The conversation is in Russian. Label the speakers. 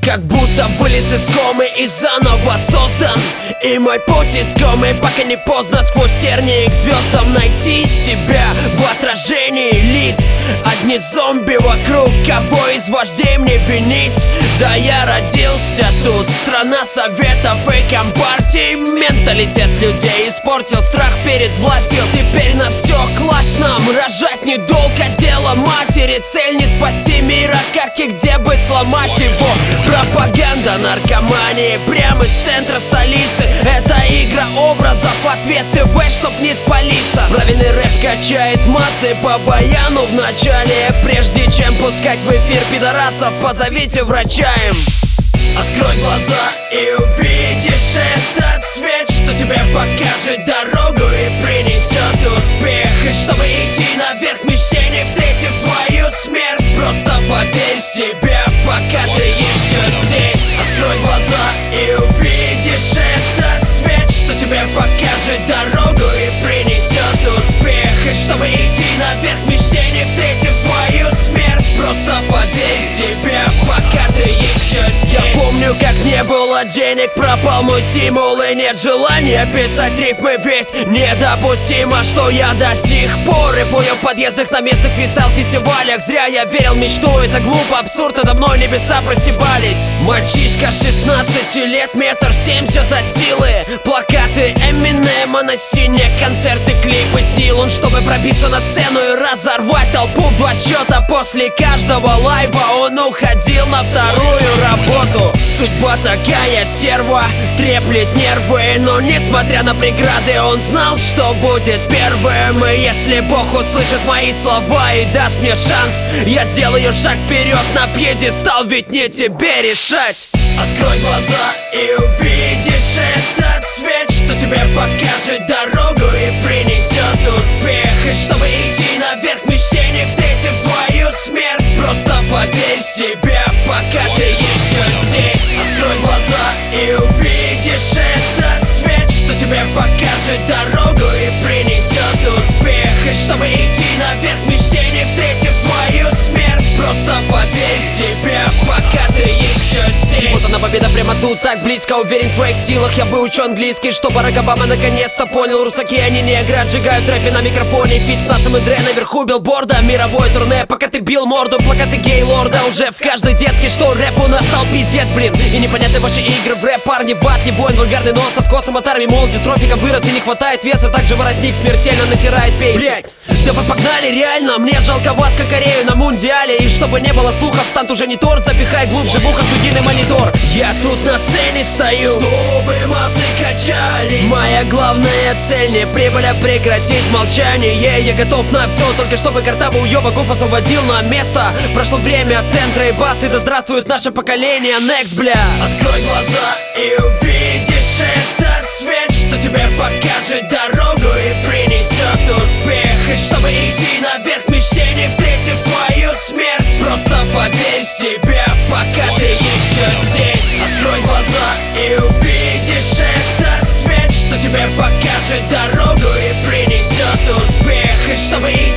Speaker 1: Как будто вылез из комы и заново создан. И мой путь искомый, пока не поздно сквозь тернии к звездам найти себя в отражении лиц. Одни зомби вокруг, кого из вождей мне винить? Да я родился тут, страна советов и компартий. Менталитет людей испортил страх перед властью. Теперь на все класть нам, рожать не долг, а дело матери. Цель не спасти мира, как и где бы сломать его. Пропаганда наркомании прямо из центра столицы. Это игра образов, ответ ТВ, чтоб не спалиться. Правильный рэп качает массы по баяну в начале. Прежде чем пускать в эфир пидорасов, позовите врача им. Открой глаза и увидишь этот свет, что тебе покажет дорогу и принесет успех. И чтобы идти наверх мишени, встретив свою смерть, просто поверь в себя, пока ты еще здесь. Открой глаза и увидишь этот свет, что тебе покажет дорогу и принесет успех. И чтобы идти наверх мишени, встретив свою смерть, просто поверь в себя, пока ты еще здесь. Я помню, как не было денег, пропал мой стимул и нет желания писать рифмы, ведь недопустимо, что я до сих пор рэпую в подъездах на местных фристайл-фестивалях. Зря я верил в мечту, это глупо, абсурд, надо мной небеса простебались. Мальчишка 16 лет, 1,70 м от силы. Плакаты Эминема на стене, концерты, клипы снил он, чтобы пробиться на сцену и разорвать толпу в 2 счета. После каждого лайва он уходил на вторую работу. Судьба такая, стерва, треплет нервы. Но несмотря на преграды, он знал, что будет первым. И если Бог услышит мои слова и даст мне шанс, я сделаю шаг вперед на пьедестал, ведь не тебе решать. Открой глаза и увидишь этот свет, что тебе покажет дорогу и принесет успех. И чтобы идти наверх мишени, встретив свою смерть, просто поверь в себя, пока ты еще здесь. Открой глаза и увидишь этот свет, что тебе покажет дорогу и принесет успех. И чтобы идти наверх мишени, встретив свою смерть, просто поверь в себя, пока ты еще здесь. Вот она победа прямо тут, так близко, уверен в своих силах. Я выучу английский, что Барак Обама наконец-то понял. Русаки, они не игры, отжигают рэпе на микрофоне. Фит с Насом и Дре наверху билборда. Мировое турне, пока ты бил морду. Плакаты гей-лорда уже в каждой детской, что рэп у нас стал пиздец, блин. И непонятны ваши игры в рэп, парни, батли, воин, вульгарный нос, от косом, от армии, мол, дистрофиком вырос и не хватает веса. Также воротник смертельно натирает пейс. Блять, да вы погнали, реально, мне жалко вас, как Корею на мундиале. И чтобы не было слухов, стант уже не торт, запихай глубже в ухо студийный монитор. Я тут на сцене стою, чтобы массы качались. Моя главная цель не прибыль, а прекратить молчание. Я готов на все, только чтобы картавый уёбаков освободил на место. Прошло время от центра и басты, да здравствует наше поколение. Next, бля. Открой глаза и увидишь этот свет, что тебе покажет дорогу и принесет успех. И чтобы идти наверх мишени, встретив свою смерть, просто поверь в себя, пока ты еще здесь. Открой глаза и увидишь этот свет, что тебе покажет дорогу и принесет успех. И чтобы идти